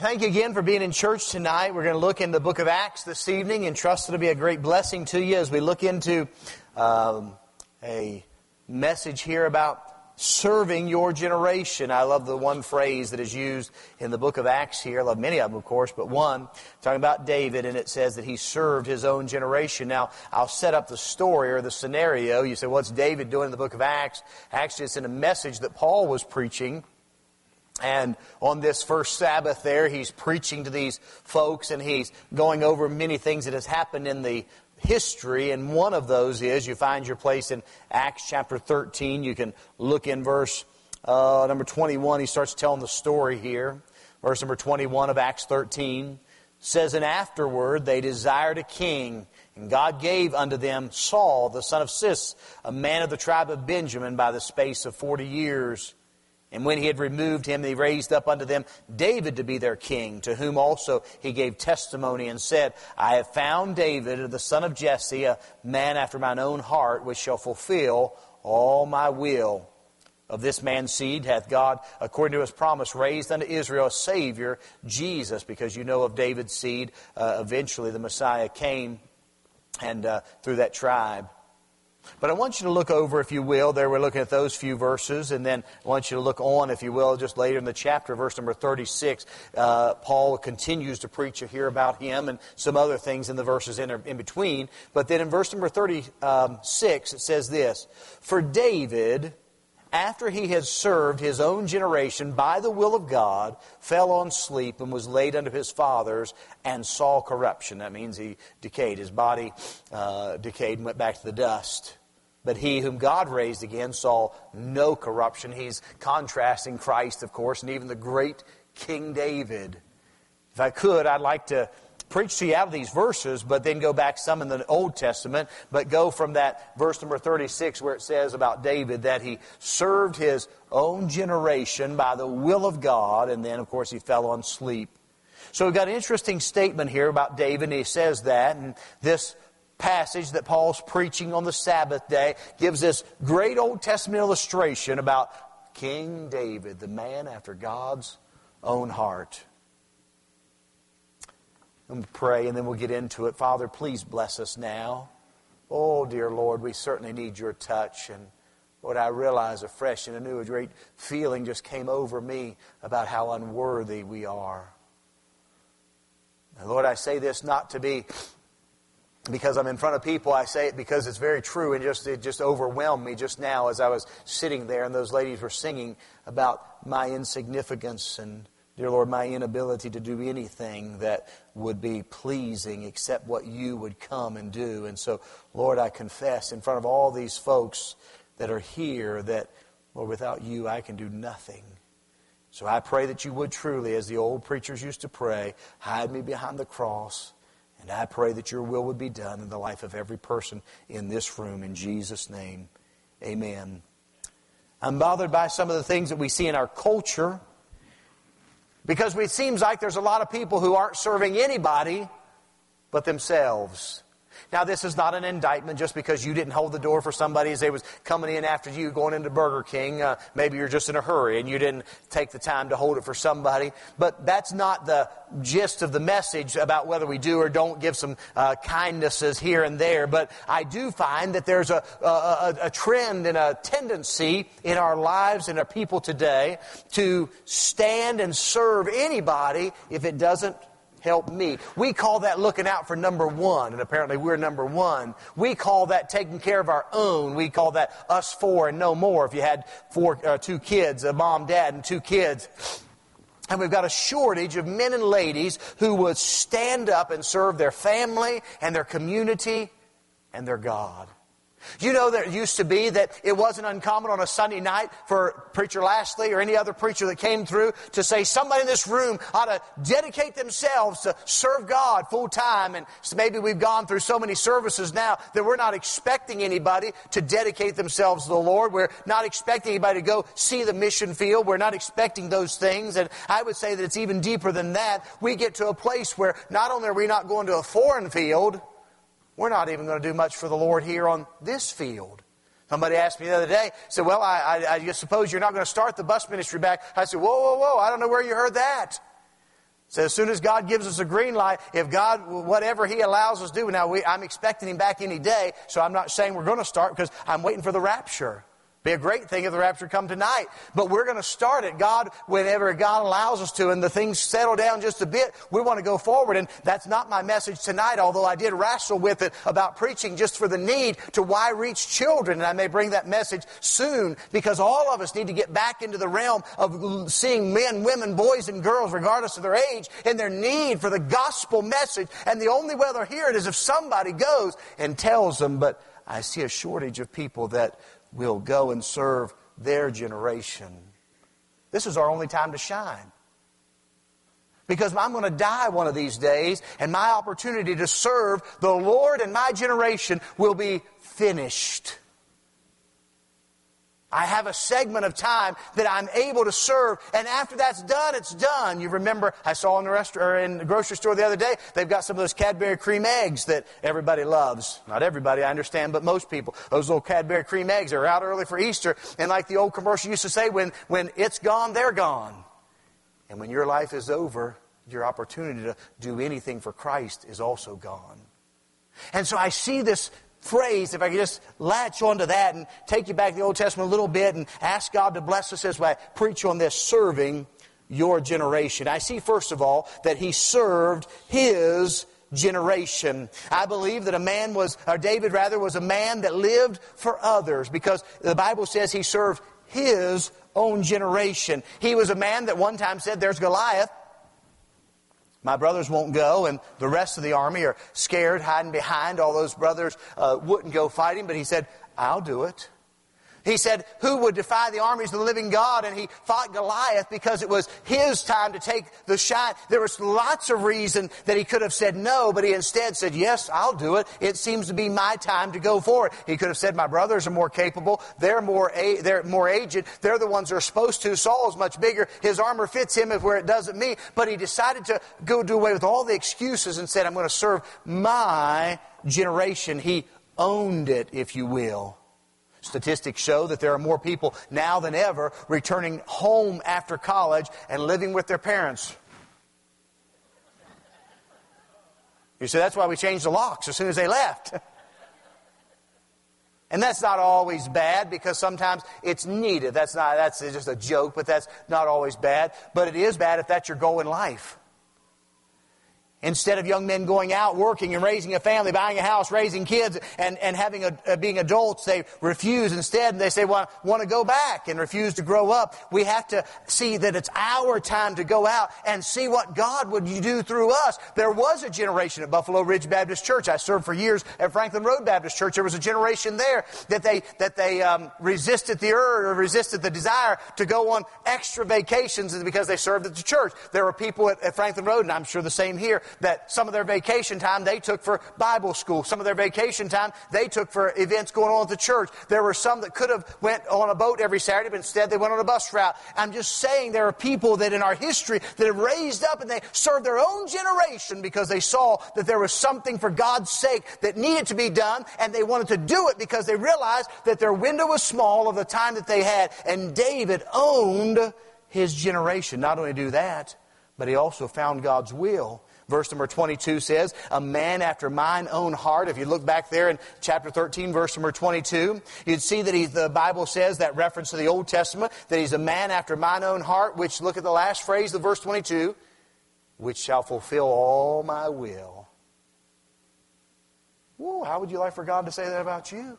Thank you again for being in church tonight. We're going to look in the book of Acts this evening and trust it'll be a great blessing to you as we look into a message here about serving your generation. I love the one phrase that is used in the book of Acts here. I love many of them, of course, but one, talking about David, and it says that he served his own generation. Now, I'll set up the story or the scenario. You say, what's David doing in the book of Acts? Actually, it's in a message that Paul was preaching. And on this first Sabbath there, he's preaching to these folks, and he's going over many things that has happened in the history, and one of those is, you find your place in Acts chapter 13. You can look in verse number 21. He starts telling the story here. Verse number 21 of Acts 13 says, "And afterward they desired a king, and God gave unto them Saul, the son of Cis, a man of the tribe of Benjamin, by the space of 40 years. And when he had removed him, he raised up unto them David to be their king, to whom also he gave testimony and said, I have found David, the son of Jesse, a man after mine own heart, which shall fulfill all my will. Of this man's seed hath God, according to his promise, raised unto Israel a Savior, Jesus." Because you know of David's seed, eventually the Messiah came and through that tribe. But I want you to look over, if you will, there we're looking at those few verses, and then I want you to look on, if you will, just later in the chapter, verse number 36. Paul continues to preach here about him and some other things in the verses in between. But then in verse number 36, it says this, "For David, after he had served his own generation by the will of God, fell on sleep and was laid unto his fathers and saw corruption." That means he decayed. His body decayed and went back to the dust. "But he whom God raised again saw no corruption." He's contrasting Christ, of course, and even the great King David. If I could, I'd like to preach to you out of these verses, but then go back some in the Old Testament, but go from that verse number 36 where it says about David that he served his own generation by the will of God, and then, of course, he fell on sleep. So we've got an interesting statement here about David, and he says that, and this passage that Paul's preaching on the Sabbath day gives this great Old Testament illustration about King David, the man after God's own heart. I'm going to pray and then we'll get into it. Father, please bless us now. Oh, dear Lord, we certainly need your touch. And Lord, I realize afresh and anew a great feeling just came over me about how unworthy we are. And Lord, I say this not to be because I'm in front of people. I say it because it's very true, and it just overwhelmed me just now as I was sitting there and those ladies were singing about my insignificance and, dear Lord, my inability to do anything that would be pleasing except what you would come and do. And so, Lord, I confess in front of all these folks that are here that, Lord, without you I can do nothing. So I pray that you would truly, as the old preachers used to pray, hide me behind the cross. And I pray that your will would be done in the life of every person in this room. In Jesus' name, amen. I'm bothered by some of the things that we see in our culture, because it seems like there's a lot of people who aren't serving anybody but themselves. Now, this is not an indictment just because you didn't hold the door for somebody as they was coming in after you going into Burger King. Maybe you're just in a hurry and you didn't take the time to hold it for somebody. But that's not the gist of the message about whether we do or don't give some kindnesses here and there. But I do find that there's a trend and a tendency in our lives and our people today to stand and serve anybody if it doesn't help me. We call that looking out for number one, and apparently we're number one. We call that taking care of our own. We call that us four and no more. If you had two kids, a mom, dad, and two kids. And we've got a shortage of men and ladies who would stand up and serve their family and their community and their God. You know, there used to be that it wasn't uncommon on a Sunday night for Preacher Lashley or any other preacher that came through to say somebody in this room ought to dedicate themselves to serve God full time. And so maybe we've gone through so many services now that we're not expecting anybody to dedicate themselves to the Lord. We're not expecting anybody to go see the mission field. We're not expecting those things. And I would say that it's even deeper than that. We get to a place where not only are we not going to a foreign field, we're not even going to do much for the Lord here on this field. Somebody asked me the other day, said, well, I just suppose you're not going to start the bus ministry back. I said, whoa, I don't know where you heard that. So as soon as God gives us a green light, if God, whatever He allows us to do, now I'm expecting Him back any day, so I'm not saying we're going to start because I'm waiting for the rapture. Be a great thing if the rapture come tonight. But we're going to start it, God, whenever God allows us to, and the things settle down just a bit, we want to go forward. And that's not my message tonight, although I did wrestle with it about preaching just for the need to why reach children. And I may bring that message soon, because all of us need to get back into the realm of seeing men, women, boys, and girls, regardless of their age, and their need for the gospel message. And the only way they'll hear it is if somebody goes and tells them. But I see a shortage of people that will go and serve their generation. This is our only time to shine. Because I'm going to die one of these days, and my opportunity to serve the Lord and my generation will be finished. I have a segment of time that I'm able to serve, and after that's done, it's done. You remember, I saw in the grocery store the other day, they've got some of those Cadbury cream eggs that everybody loves. Not everybody, I understand, but most people. Those little Cadbury cream eggs are out early for Easter, and like the old commercial used to say, when it's gone, they're gone. And when your life is over, your opportunity to do anything for Christ is also gone. And so I see this phrase, if I could just latch onto that and take you back to the Old Testament a little bit and ask God to bless us as I preach on this, serving your generation. I see, first of all, that he served his generation. I believe that David was a man that lived for others, because the Bible says he served his own generation. He was a man that one time said, there's Goliath. My brothers won't go, and the rest of the army are scared, hiding behind. All those brothers wouldn't go fight him, but he said, I'll do it. He said, who would defy the armies of the living God? And he fought Goliath because it was his time to take the shine. There was lots of reason that he could have said no, but he instead said, yes, I'll do it. It seems to be my time to go forward. He could have said, my brothers are more capable. They're more aged. They're the ones that are supposed to. Saul's much bigger. His armor fits him where it doesn't me. But he decided to go do away with all the excuses and said, I'm going to serve my generation. He owned it, if you will. Statistics show that there are more people now than ever returning home after college and living with their parents. You see, that's why we changed the locks as soon as they left. And that's not always bad, because sometimes it's needed. That's just a joke, but that's not always bad. But it is bad if that's your goal in life. Instead of young men going out, working and raising a family, buying a house, raising kids, and being adults, they refuse instead. And they say, well, I want to go back, and refuse to grow up. We have to see that it's our time to go out and see what God would do through us. There was a generation at Buffalo Ridge Baptist Church. I served for years at Franklin Road Baptist Church. There was a generation there that they resisted the urge, or resisted the desire to go on extra vacations because they served at the church. There were people at Franklin Road, and I'm sure the same here, that some of their vacation time they took for Bible school. Some of their vacation time they took for events going on at the church. There were some that could have went on a boat every Saturday, but instead they went on a bus route. I'm just saying there are people that in our history that have raised up and they served their own generation because they saw that there was something for God's sake that needed to be done, and they wanted to do it because they realized that their window was small of the time that they had. And David owned his generation. Not only do that, but he also found God's will. Verse number 22 says, a man after mine own heart. If you look back there in chapter 13, verse number 22, you'd see that the Bible says, that reference to the Old Testament, that he's a man after mine own heart, which, look at the last phrase of verse 22, which shall fulfill all my will. Whoa, how would you like for God to say that about you?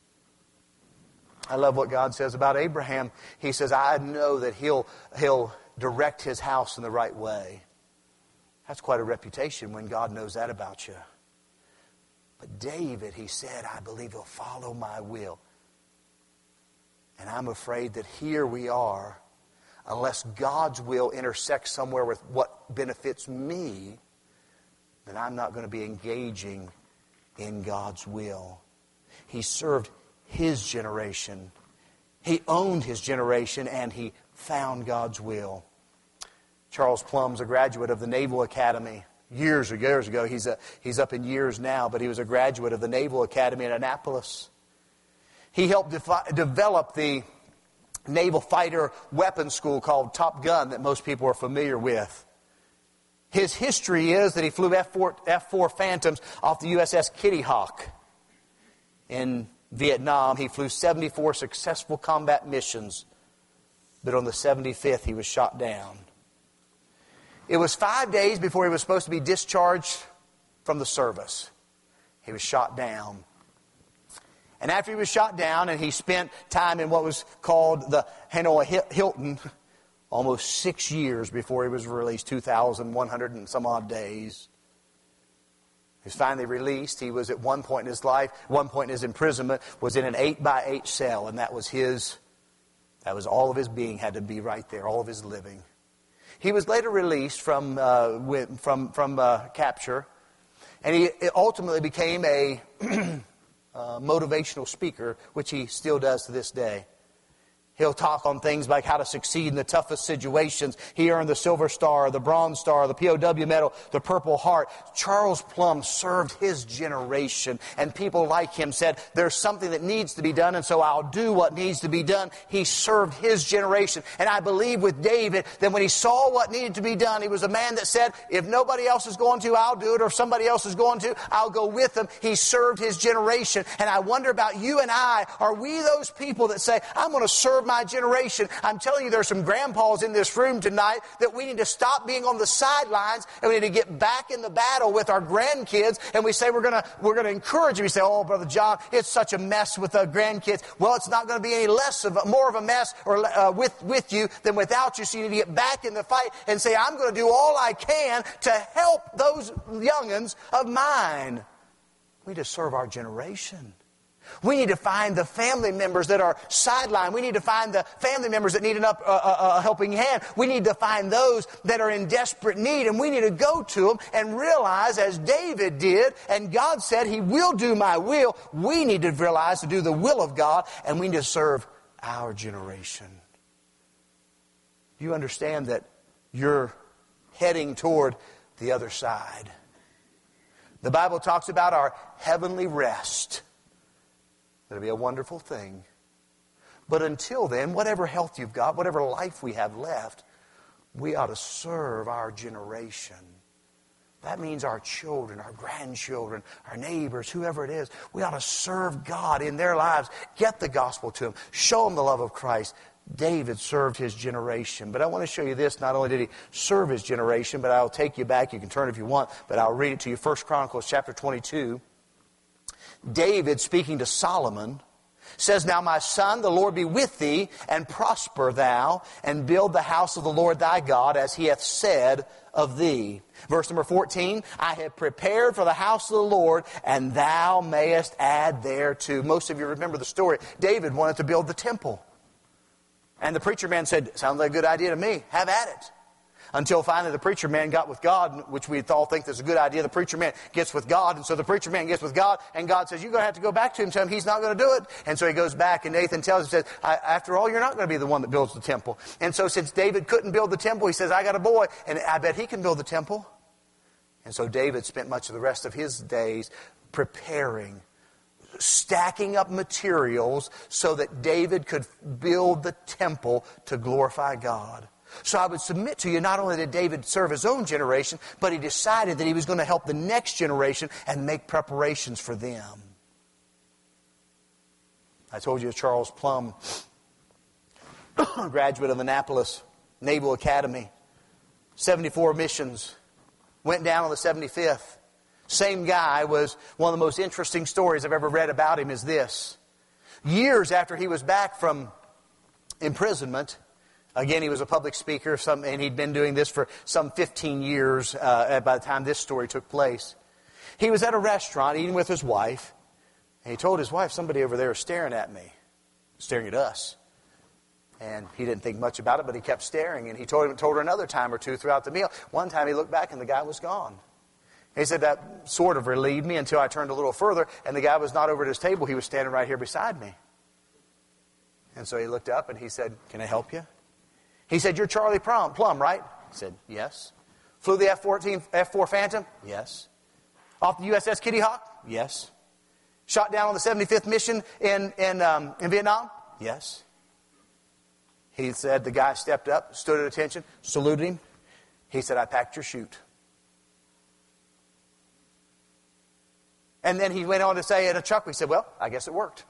I love what God says about Abraham. He says, I know that he'll direct his house in the right way. That's quite a reputation when God knows that about you. But David, he said, I believe he'll follow my will. And I'm afraid that here we are, unless God's will intersects somewhere with what benefits me, then I'm not going to be engaging in God's will. He served his generation. He owned his generation, and he found God's will. Charles Plum's a graduate of the Naval Academy years ago. He's up in years now, but he was a graduate of the Naval Academy in Annapolis. He helped develop the naval fighter weapons school called Top Gun that most people are familiar with. His history is that he flew F-4 Phantoms off the USS Kitty Hawk. In Vietnam, he flew 74 successful combat missions. But on the 75th, he was shot down. It was 5 days before he was supposed to be discharged from the service. He was shot down. And after he was shot down and he spent time in what was called the Hanoi Hilton, almost 6 years before he was released, 2,100 and some odd days. He was finally released. He was at one point in his life, one point in his imprisonment, was in an 8x8 cell, and that was all of his being had to be right there, all of his living. He was later released from capture, and he ultimately became a motivational speaker, which he still does to this day. He'll talk on things like how to succeed in the toughest situations. He earned the Silver Star, the Bronze Star, the POW Medal, the Purple Heart. Charles Plumb served his generation, and people like him said, there's something that needs to be done, and so I'll do what needs to be done. He served his generation. And I believe with David that when he saw what needed to be done, he was a man that said, if nobody else is going to, I'll do it, or if somebody else is going to, I'll go with them. He served his generation. And I wonder about you and I, are we those people that say, I'm going to serve my generation? I'm telling you, there's some grandpas in this room tonight that we need to stop being on the sidelines, and we need to get back in the battle with our grandkids. And we say we're going to encourage them. You say, oh, Brother John, it's such a mess with the grandkids. Well, it's not going to be any more of a mess with you than without you. So you need to get back in the fight and say, I'm going to do all I can to help those young'uns of mine. We need to serve our generation. We need to find the family members that are sidelined. We need to find the family members that need a helping hand. We need to find those that are in desperate need, and we need to go to them and realize, as David did, and God said, He will do my will. We need to realize to do the will of God, and we need to serve our generation. You understand that you're heading toward the other side. The Bible talks about our heavenly rest. It'll be a wonderful thing. But until then, whatever health you've got, whatever life we have left, we ought to serve our generation. That means our children, our grandchildren, our neighbors, whoever it is. We ought to serve God in their lives. Get the gospel to them. Show them the love of Christ. David served his generation. But I want to show you this. Not only did he serve his generation, but I'll take you back. You can turn if you want, but I'll read it to you. 1 Chronicles chapter 22. David, speaking to Solomon, says, Now my son, the Lord be with thee, and prosper thou, and build the house of the Lord thy God, as he hath said of thee. Verse number 14, I have prepared for the house of the Lord, and thou mayest add thereto. Most of you remember the story. David wanted to build the temple. And the preacher man said, sounds like a good idea to me. Have at it. Until finally the preacher man got with God, which we all think is a good idea. The preacher man gets with God, and so the preacher man gets with God, and God says, you're going to have to go back to him and tell him he's not going to do it. And so he goes back, and Nathan tells him, says, after all, you're not going to be the one that builds the temple. And so since David couldn't build the temple, he says, I got a boy, and I bet he can build the temple. And so David spent much of the rest of his days preparing, stacking up materials so that David could build the temple to glorify God. So I would submit to you, not only did David serve his own generation, but he decided that he was going to help the next generation and make preparations for them. I told you Charles Plumb, graduate of Annapolis Naval Academy, 74 missions, went down on the 75th. Same guy. Was one of the most interesting stories I've ever read about him is this. Years after he was back from imprisonment, again, he was a public speaker, and he'd been doing this for some 15 years by the time this story took place. He was at a restaurant eating with his wife, and he told his wife, somebody over there is staring at me, staring at us. And he didn't think much about it, but he kept staring, and he told her another time or two throughout the meal. One time he looked back, and the guy was gone. He said, that sort of relieved me until I turned a little further, and the guy was not over at his table. He was standing right here beside me. And so he looked up, and he said, can I help you? He said, you're Charlie Plumb, right? I said, yes. Flew the F-4 Phantom? Yes. Off the USS Kitty Hawk? Yes. Shot down on the 75th mission in Vietnam? Yes. He said, the guy stepped up, stood at attention, saluted him. He said, I packed your chute. And then he went on to say in a chuckle, he said, well, I guess it worked.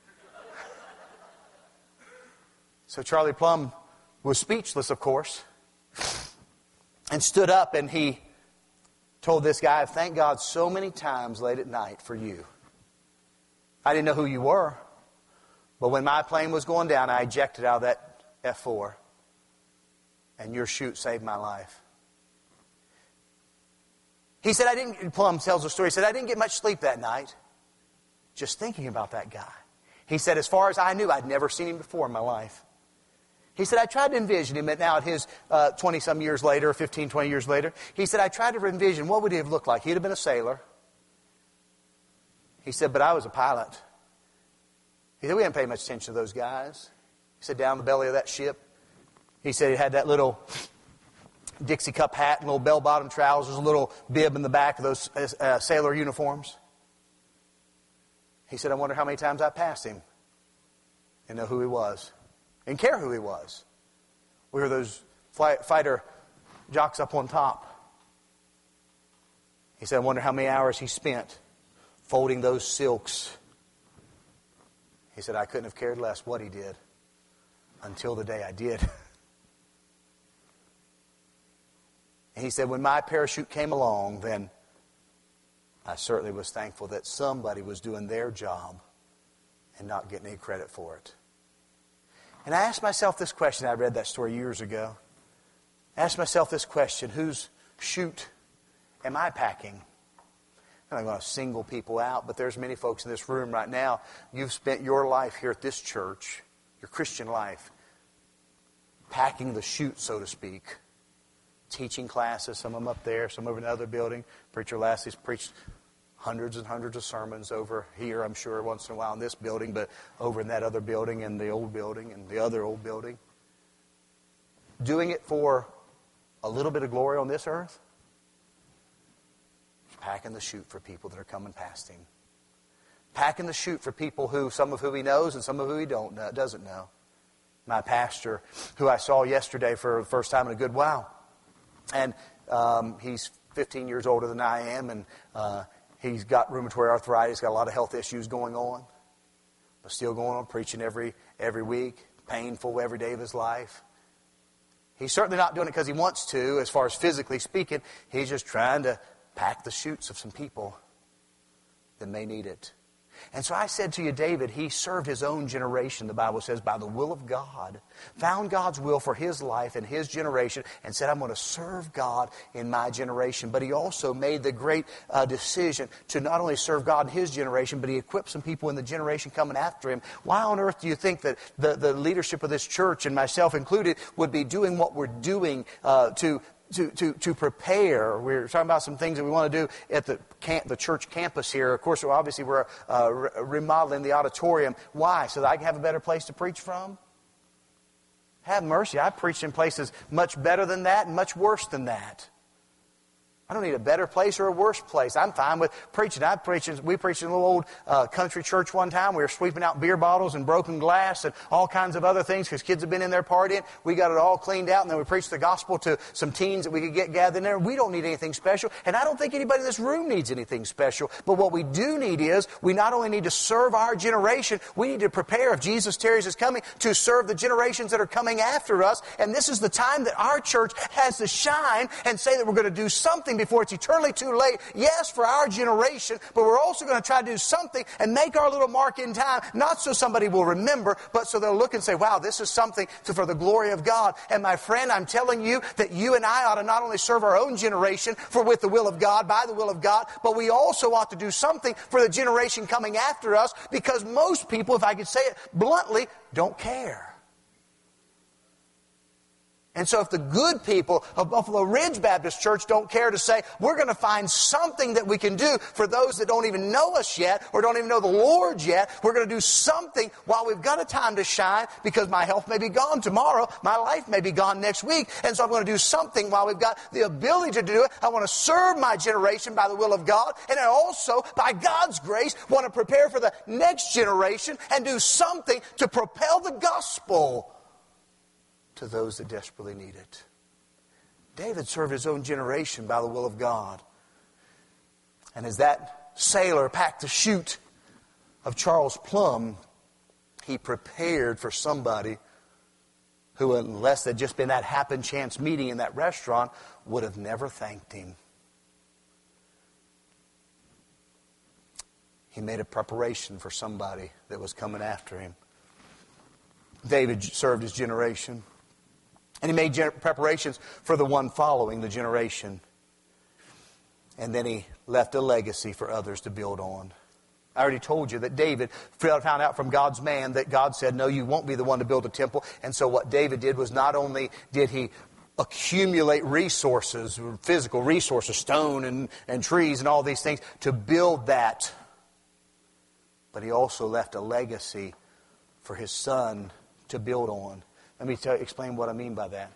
So Charlie Plumb was speechless, of course, and stood up and he told this guy, I've thanked God so many times late at night for you. I didn't know who you were, but when my plane was going down, I ejected out of that F-4, and your chute saved my life. He said, Plum tells the story, he said, I didn't get much sleep that night, just thinking about that guy. He said, as far as I knew, I'd never seen him before in my life. He said, I tried to envision him now at his 20-some years later, 15, 20 years later. He said, I tried to envision what would he have looked like. He'd have been a sailor. He said, but I was a pilot. He said, we didn't pay much attention to those guys. He said, down the belly of that ship, he said he had that little Dixie cup hat and little bell-bottom trousers, a little bib in the back of those sailor uniforms. He said, I wonder how many times I passed him and know who he was and care who he was. We were those fighter jocks up on top. He said, I wonder how many hours he spent folding those silks. He said, I couldn't have cared less what he did until the day I did. And he said, when my parachute came along, then I certainly was thankful that somebody was doing their job and not getting any credit for it. And I asked myself this question. I read that story years ago. I asked myself this question. Whose chute am I packing? I'm not going to single people out, but there's many folks in this room right now. You've spent your life here at this church, your Christian life, packing the chute, so to speak. Teaching classes, some of them up there, some over in the other building. Preacher Lassie's preached hundreds and hundreds of sermons over here, I'm sure, once in a while in this building, but over in that other building and the old building and the other old building. Doing it for a little bit of glory on this earth. Packing the chute for people that are coming past him. Packing the chute for people who, some of who he knows and some of who he doesn't know. My pastor, who I saw yesterday for the first time in a good while. And he's 15 years older than I am, and he's got rheumatoid arthritis, got a lot of health issues going on, but still going on preaching every week, painful every day of his life. He's certainly not doing it because he wants to, as far as physically speaking. He's just trying to pack the chutes of some people that may need it. And so I said to you, David, he served his own generation, the Bible says, by the will of God, found God's will for his life and his generation, and said, I'm going to serve God in my generation. But he also made the great decision to not only serve God in his generation, but he equipped some people in the generation coming after him. Why on earth do you think that the leadership of this church, and myself included, would be doing what we're doing to prepare? We're talking about some things that we want to do at the church campus here. Of course, obviously we're remodeling the auditorium. Why? So that I can have a better place to preach from? Have mercy. I've preached in places much better than that and much worse than that. I don't need a better place or a worse place. I'm fine with preaching. We preached in a little old country church one time. We were sweeping out beer bottles and broken glass and all kinds of other things because kids have been in there partying. We got it all cleaned out, and then we preached the gospel to some teens that we could get gathered in there. We don't need anything special, and I don't think anybody in this room needs anything special. But what we do need is, we not only need to serve our generation, we need to prepare, if Jesus tarries his coming, to serve the generations that are coming after us. And this is the time that our church has to shine and say that we're going to do something before it's eternally too late. Yes, for our generation, but we're also going to try to do something and make our little mark in time, not so somebody will remember, but so they'll look and say, wow, this is something for the glory of God. And my friend, I'm telling you that you and I ought to not only serve our own generation with the will of God, by the will of God, but we also ought to do something for the generation coming after us, because most people, if I could say it bluntly, don't care. And so if the good people of Buffalo Ridge Baptist Church don't care to say, we're going to find something that we can do for those that don't even know us yet or don't even know the Lord yet, we're going to do something while we've got a time to shine, because my health may be gone tomorrow, my life may be gone next week, and so I'm going to do something while we've got the ability to do it. I want to serve my generation by the will of God, and I also, by God's grace, want to prepare for the next generation and do something to propel the gospel to those that desperately need it. David served his own generation by the will of God. And as that sailor packed the chute of Charles Plumb, he prepared for somebody who, unless there'd just been that happen chance meeting in that restaurant, would have never thanked him. He made a preparation for somebody that was coming after him. David served his generation. And he made preparations for the one following the generation. And then he left a legacy for others to build on. I already told you that David found out from God's man that God said, no, you won't be the one to build a temple. And so what David did was not only did he accumulate resources, physical resources, stone and trees and all these things to build that, but he also left a legacy for his son to build on. Let me explain what I mean by that.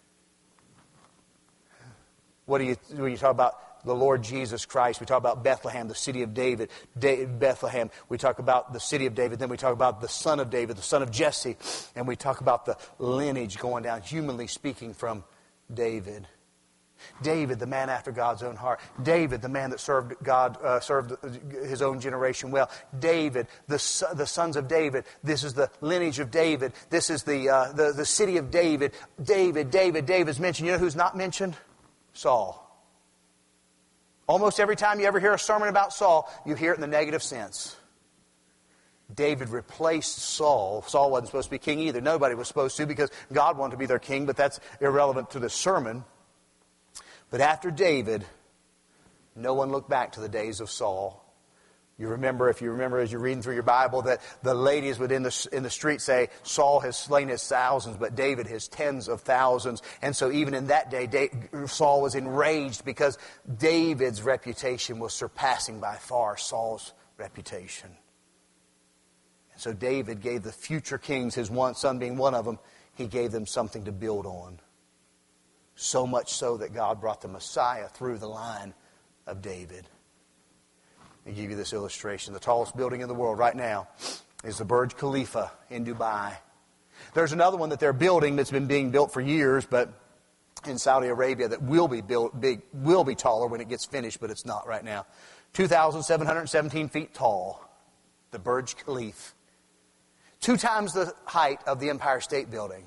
When you talk about the Lord Jesus Christ, we talk about Bethlehem, the city of David. Bethlehem, we talk about the city of David. Then we talk about the son of David, the son of Jesse. And we talk about the lineage going down, humanly speaking, from David. David, the man after God's own heart. David, the man that served God, served his own generation well. David, the sons of David. This is the lineage of David. This is the city of David. David's mentioned. You know who's not mentioned? Saul. Almost every time you ever hear a sermon about Saul, you hear it in the negative sense. David replaced Saul. Saul wasn't supposed to be king either. Nobody was supposed to, because God wanted to be their king, but that's irrelevant to this sermon. But after David, no one looked back to the days of Saul. If you remember as you're reading through your Bible, that the ladies would in the street say, Saul has slain his thousands, but David his tens of thousands. And so even in that day, Saul was enraged because David's reputation was surpassing by far Saul's reputation. And so David gave the future kings, his one son being one of them, he gave them something to build on. So much so that God brought the Messiah through the line of David. Let me give you this illustration. The tallest building in the world right now is the Burj Khalifa in Dubai. There's another one that they're building that's been being built for years, but in Saudi Arabia, that will be taller when it gets finished, but it's not right now. 2,717 feet tall. The Burj Khalifa. 2 times the height of the Empire State Building.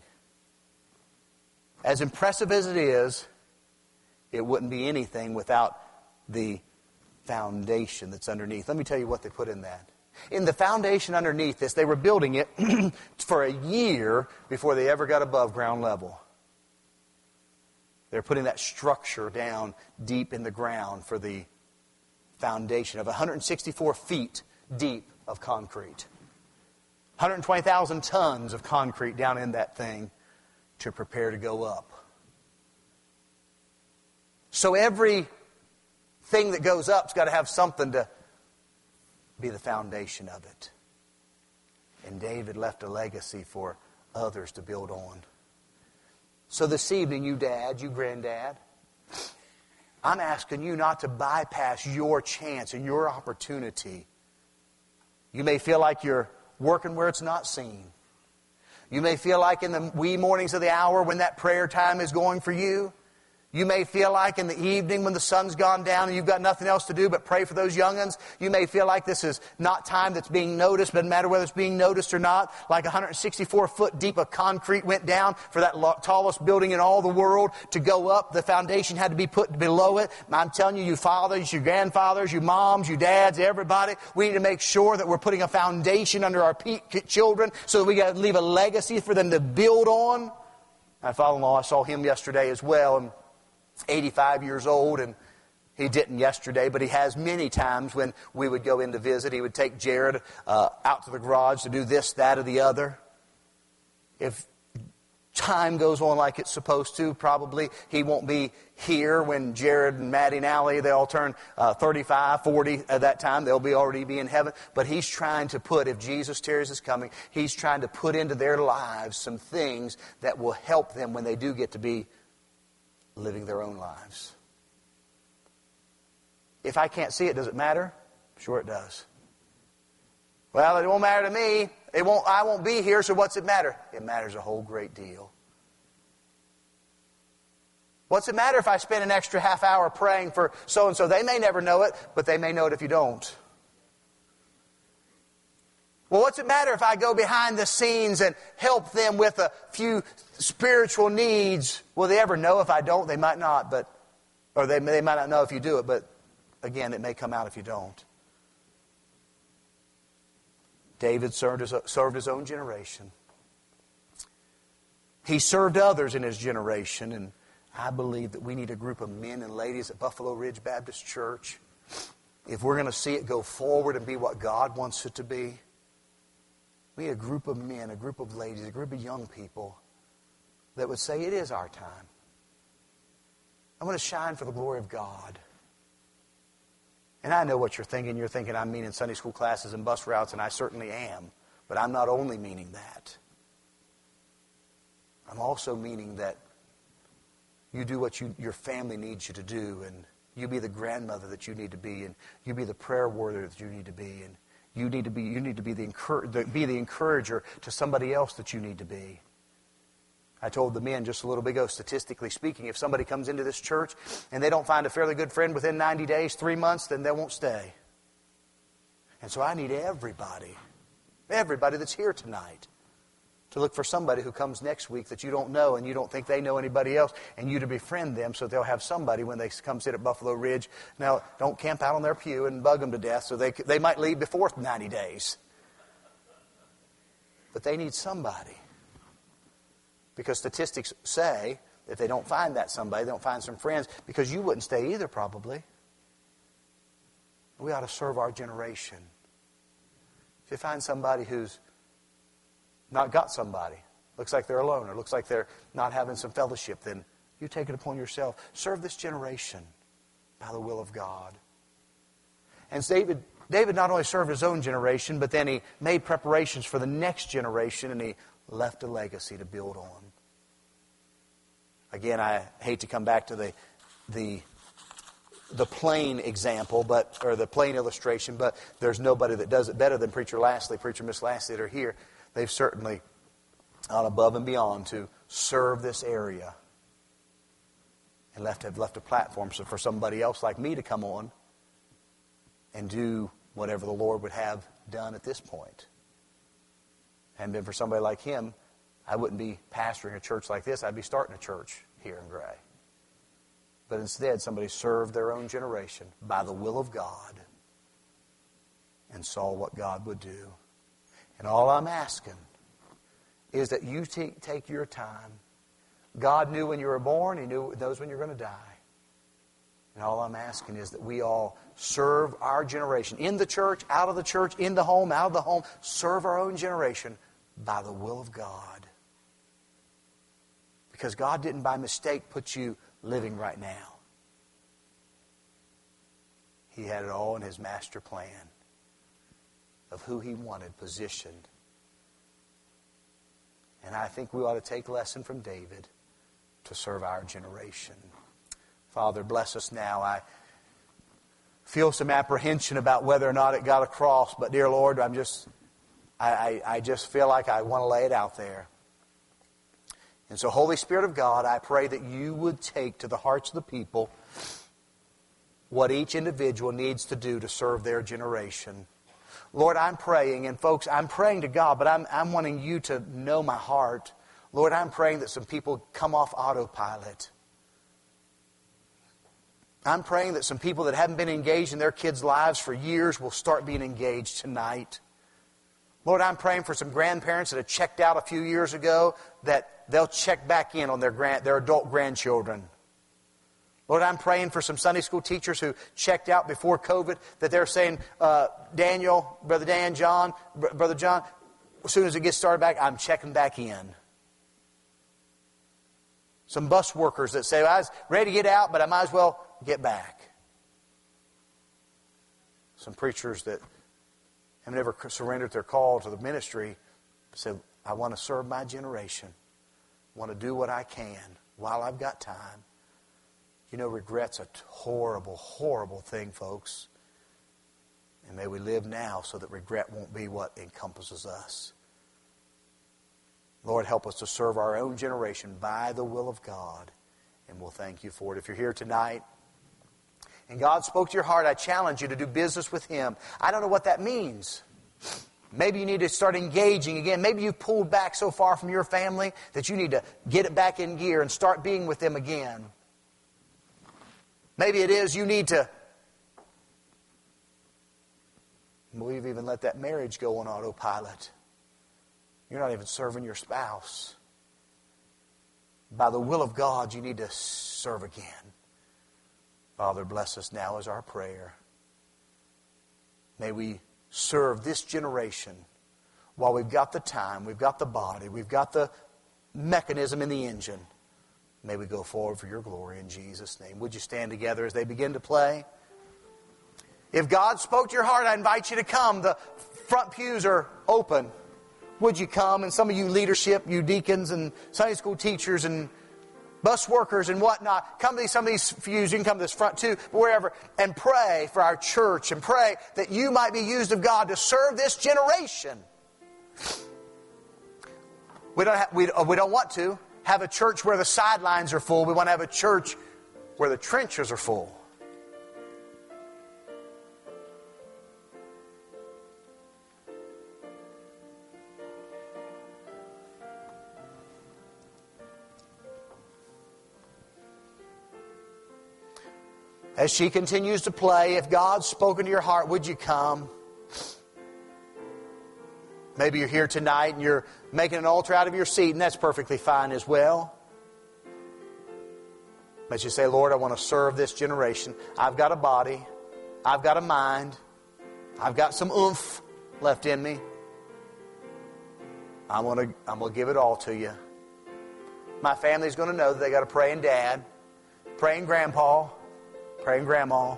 As impressive as it is, it wouldn't be anything without the foundation that's underneath. Let me tell you what they put in that. In the foundation underneath this, they were building it for a year before they ever got above ground level. They're putting that structure down deep in the ground for the foundation of 164 feet deep of concrete. 120,000 tons of concrete down in that thing to prepare to go up. So every thing that goes up's got to have something to be the foundation of it. And David left a legacy for others to build on. So this evening, you dad, you granddad, I'm asking you not to bypass your chance and your opportunity. You may feel like you're working where it's not seen. You may feel like in the wee mornings of the hour when that prayer time is going for you. You may feel like in the evening when the sun's gone down and you've got nothing else to do but pray for those young'uns. You may feel like this is not time that's being noticed. Doesn't matter whether it's being noticed or not. Like 164 foot deep of concrete went down for that tallest building in all the world to go up. The foundation had to be put below it. I'm telling you, you fathers, you grandfathers, you moms, you dads, everybody, we need to make sure that we're putting a foundation under our children so that we got to leave a legacy for them to build on. My father-in-law, I saw him yesterday as well, and 85 years old, and he didn't yesterday, but he has many times when we would go in to visit. He would take Jared out to the garage to do this, that, or the other. If time goes on like it's supposed to, probably he won't be here when Jared and Maddie and Allie, they all turn 35, 40 at that time. They'll already be in heaven. But he's trying to put, if Jesus tarries is coming, he's trying to put into their lives some things that will help them when they do get to be living their own lives. If I can't see it, does it matter? Sure it does. Well, it won't matter to me. I won't be here, so what's it matter? It matters a whole great deal. What's it matter if I spend an extra half hour praying for so-and-so? They may never know it, but they may know it if you don't. Well, what's it matter if I go behind the scenes and help them with a few spiritual needs? Will they ever know if I don't? They might not, or they might not know if you do it, but again, it may come out if you don't. David served his own generation. He served others in his generation, and I believe that we need a group of men and ladies at Buffalo Ridge Baptist Church. If we're going to see it go forward and be what God wants it to be, we need a group of men, a group of ladies, a group of young people that would say, it is our time. I'm going to shine for the glory of God. And I know what you're thinking. You're thinking I'm meaning Sunday school classes and bus routes, and I certainly am. But I'm not only meaning that. I'm also meaning that you do what your family needs you to do, and you be the grandmother that you need to be, and you be the prayer warrior that you need to be, and you need to be the encourager to somebody else that you need to be. I told the men just a little bit ago, statistically speaking, if somebody comes into this church and they don't find a fairly good friend within 90 days, 3 months, then they won't stay. And so I need everybody that's here tonight, to look for somebody who comes next week that you don't know and you don't think they know anybody else, and you to befriend them so they'll have somebody when they come sit at Buffalo Ridge. Now, don't camp out on their pew and bug them to death, so they might leave before 90 days. But they need somebody. Because statistics say if they don't find that somebody, they don't find some friends, because you wouldn't stay either probably. We ought to serve our generation. If you find somebody who's not got somebody, looks like they're alone, or looks like they're not having some fellowship, then you take it upon yourself. Serve this generation by the will of God. And David not only served his own generation, but then he made preparations for the next generation, and he left a legacy to build on. Again, I hate to come back to the plain example, or the plain illustration, but there's nobody that does it better than Preacher Miss Lashley that are here. They've certainly gone above and beyond to serve this area, and have left a platform for somebody else like me to come on and do whatever the Lord would have done at this point. Hadn't been for somebody like him, I wouldn't be pastoring a church like this. I'd be starting a church here in Gray. But instead, somebody served their own generation by the will of God and saw what God would do. And all I'm asking is that you take your time. God knew when you were born. He knows when you're going to die. And all I'm asking is that we all serve our generation. In the church, out of the church, in the home, out of the home. Serve our own generation by the will of God. Because God didn't by mistake put you living right now. He had it all in His master plan of who He wanted positioned. And I think we ought to take lesson from David to serve our generation. Father, bless us now. I feel some apprehension about whether or not it got across, but dear Lord, I just feel like I want to lay it out there. And so, Holy Spirit of God, I pray that you would take to the hearts of the people what each individual needs to do to serve their generation. Lord, I'm praying, and folks, I'm praying to God, but I'm wanting you to know my heart. Lord, I'm praying that some people come off autopilot. I'm praying that some people that haven't been engaged in their kids' lives for years will start being engaged tonight. Lord, I'm praying for some grandparents that have checked out a few years ago, that they'll check back in on their adult grandchildren. Lord, I'm praying for some Sunday school teachers who checked out before COVID, that they're saying, Daniel, Brother Dan, John, Brother John, as soon as it gets started back, I'm checking back in. Some bus workers that say, I was ready to get out, but I might as well get back. Some preachers that have never surrendered their call to the ministry said, I want to serve my generation. I want to do what I can while I've got time. You know, regret's a horrible, horrible thing, folks. And may we live now so that regret won't be what encompasses us. Lord, help us to serve our own generation by the will of God. And we'll thank you for it. If you're here tonight and God spoke to your heart, I challenge you to do business with Him. I don't know what that means. Maybe you need to start engaging again. Maybe you've pulled back so far from your family that you need to get it back in gear and start being with them again. Maybe it is you need to... We've even let that marriage go on autopilot. You're not even serving your spouse. By the will of God, you need to serve again. Father, bless us now is our prayer. May we serve this generation while we've got the time, we've got the body, we've got the mechanism in the engine. May we go forward for your glory in Jesus' name. Would you stand together as they begin to play? If God spoke to your heart, I invite you to come. The front pews are open. Would you come? And some of you leadership, you deacons and Sunday school teachers and bus workers and whatnot, come to some of these pews. You can come to this front too, wherever, and pray for our church and pray that you might be used of God to serve this generation. We don't want to have a church where the sidelines are full. We want to have a church where the trenches are full. As she continues to play, if God's spoken to your heart, would you come? Maybe you're here tonight and you're making an altar out of your seat, and that's perfectly fine as well. But you say, Lord, I want to serve this generation. I've got a body. I've got a mind. I've got some oomph left in me. I'm going to give it all to you. My family's going to know that they got a praying dad, praying grandpa, praying grandma.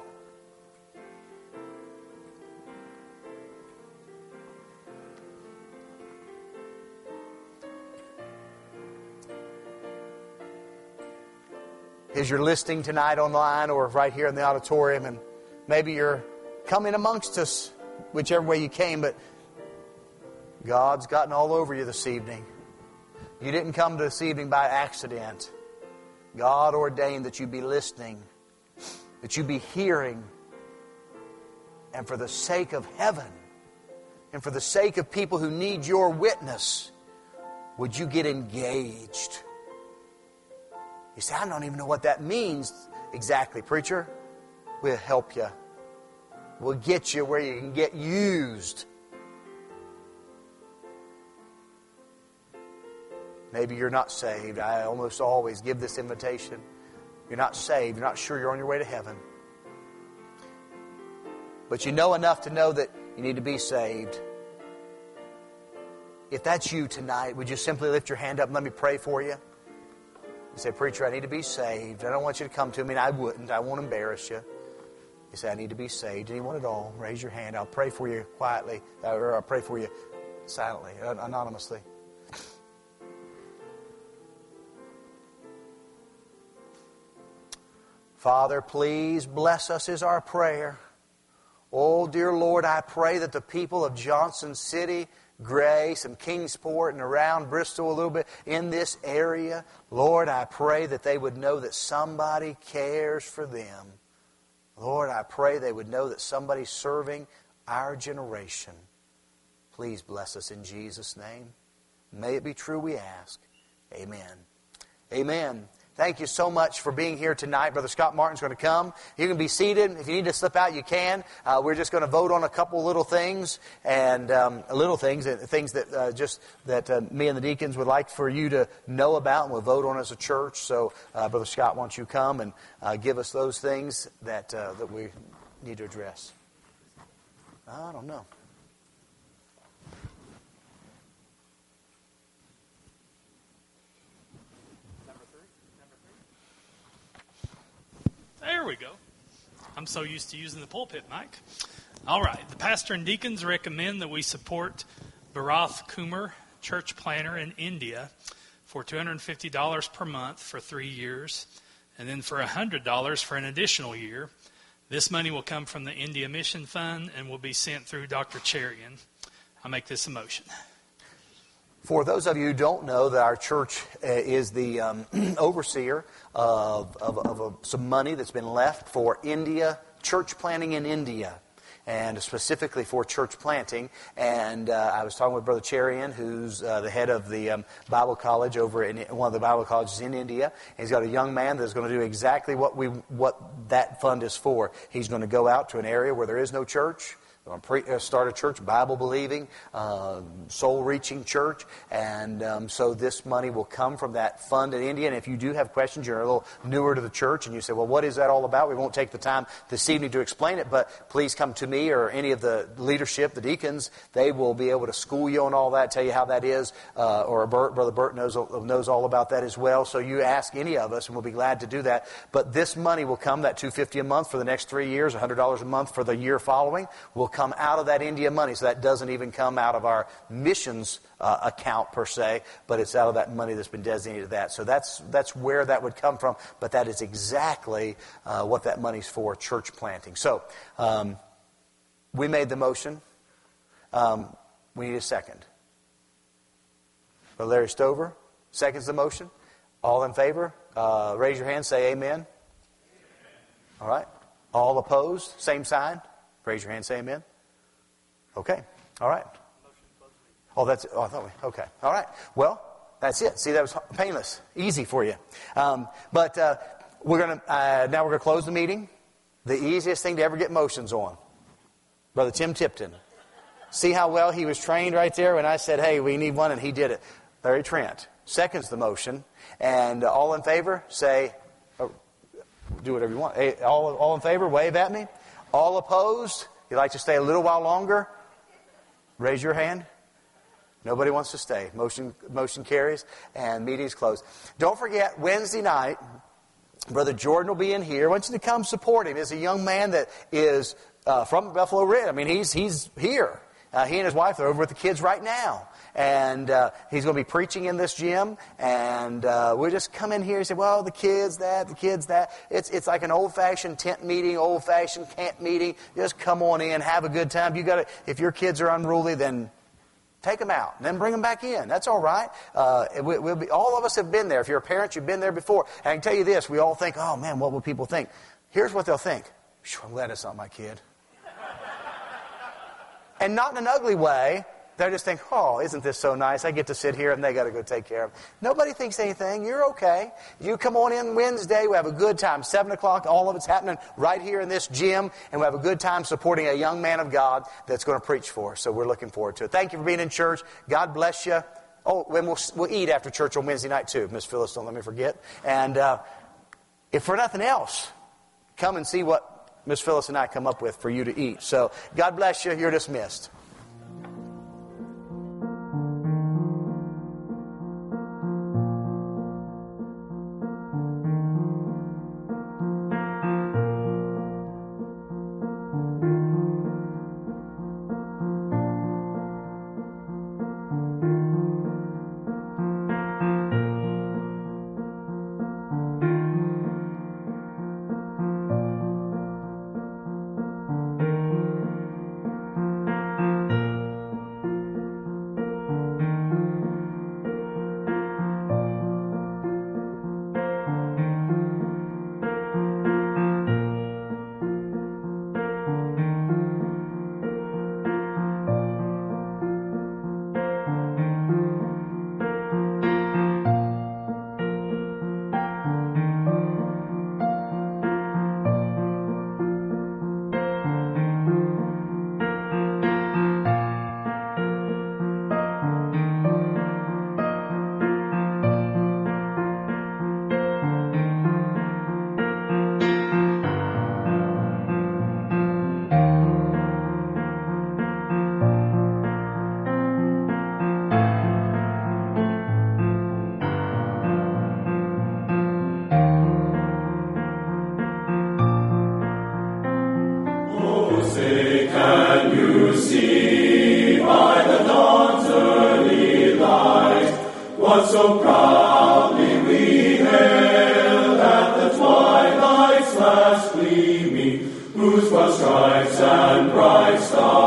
As you're listening tonight online or right here in the auditorium, and maybe you're coming amongst us, whichever way you came, but God's gotten all over you this evening. You didn't come to this evening by accident. God ordained that you be listening, that you be hearing, and for the sake of heaven, and for the sake of people who need your witness, would you get engaged? You say, I don't even know what that means exactly, preacher. We'll help you. We'll get you where you can get used. Maybe you're not saved. I almost always give this invitation. You're not saved. You're not sure you're on your way to heaven. But you know enough to know that you need to be saved. If that's you tonight, would you simply lift your hand up and let me pray for you? You say, preacher, I need to be saved. I don't want you to come to me, and I wouldn't. I won't embarrass you. You say, I need to be saved. Anyone at all? Raise your hand. I'll pray for you quietly, or I'll pray for you silently, anonymously. Father, please bless us is our prayer. Oh, dear Lord, I pray that the people of Johnson City, Grace, and Kingsport, and around Bristol a little bit in this area, Lord, I pray that they would know that somebody cares for them. Lord, I pray they would know that somebody's serving our generation. Please bless us in Jesus' name. May it be true, we ask. Amen. Amen. Thank you so much for being here tonight. Brother Scott Martin's going to come. You can be seated. If you need to slip out, you can. We're just going to vote on a couple little things, and things that me and the deacons would like for you to know about, and we'll vote on as a church. So, Brother Scott, why don't you come and give us those things that we need to address? I don't know. There we go. I'm so used to using the pulpit mic. All right. The pastor and deacons recommend that we support Bharath Kumar, church planner in India, for $250 per month for 3 years, and then for $100 for an additional year. This money will come from the India Mission Fund and will be sent through Dr. Cherian. I make this a motion. For those of you who don't know, that our church is the overseer of some money that's been left for India, church planting in India, and specifically for church planting. And I was talking with Brother Cherian, who's the head of the Bible college over in one of the Bible colleges in India. And he's got a young man that's going to do exactly what that fund is for. He's going to go out to an area where there is no church. Start a church, Bible-believing, soul-reaching church. And so this money will come from that fund in India. And if you do have questions, you're a little newer to the church, and you say, well, what is that all about? We won't take the time this evening to explain it, but please come to me or any of the leadership, the deacons. They will be able to school you on all that, tell you how that is. Or Brother Bert knows all about that as well. So you ask any of us, and we'll be glad to do that. But this money will come, that $250 a month for the next 3 years, $100 a month for the year following, will come out of that India money. So that doesn't even come out of our missions account per se, but it's out of that money that's been designated to that. So that's where that would come from, but that is exactly what that money's for, church planting. So we made the motion. We need a second. Brother Larry Stover seconds the motion. All in favor, raise your hand, say amen. All right. All opposed, same sign. Raise your hand, say amen. Okay. All right. Okay. All right. Well, that's it. See, that was painless. Easy for you. But we're going to, now we're going to close the meeting. The easiest thing to ever get motions on. Brother Tim Tipton. See how well he was trained right there when I said, hey, we need one, and he did it. Larry Trent seconds the motion. And all in favor, say, do whatever you want. Hey, all in favor, wave at me. All opposed? You'd like to stay a little while longer? Raise your hand. Nobody wants to stay. Motion carries, and meeting is closed. Don't forget, Wednesday night, Brother Jordan will be in here. I want you to come support him. He's a young man that is from Buffalo Ridge. I mean, he's here. He and his wife are over with the kids right now. And he's going to be preaching in this gym. And we'll just come in here and say, well, the kids that. It's like an old-fashioned tent meeting, old-fashioned camp meeting. Just come on in, have a good time. If your kids are unruly, then take them out. Then bring them back in. That's all right. All of us have been there. If you're a parent, you've been there before. And I can tell you this. We all think, oh, man, what will people think? Here's what they'll think. I'm glad it's not my kid. And not in an ugly way. They just think, oh, isn't this so nice? I get to sit here and they got to go take care of it. Nobody thinks anything. You're okay. You come on in Wednesday. We have a good time. 7 o'clock. All of it's happening right here in this gym. And we have a good time supporting a young man of God that's going to preach for us. So we're looking forward to it. Thank you for being in church. God bless you. Oh, and we'll eat after church on Wednesday night too. Miss Phyllis, don't let me forget. And if for nothing else, come and see what Miss Phyllis and I come up with for you to eat. So God bless you. You're dismissed. What so proudly we hailed at the twilight's last gleaming, whose broad stripes and bright stars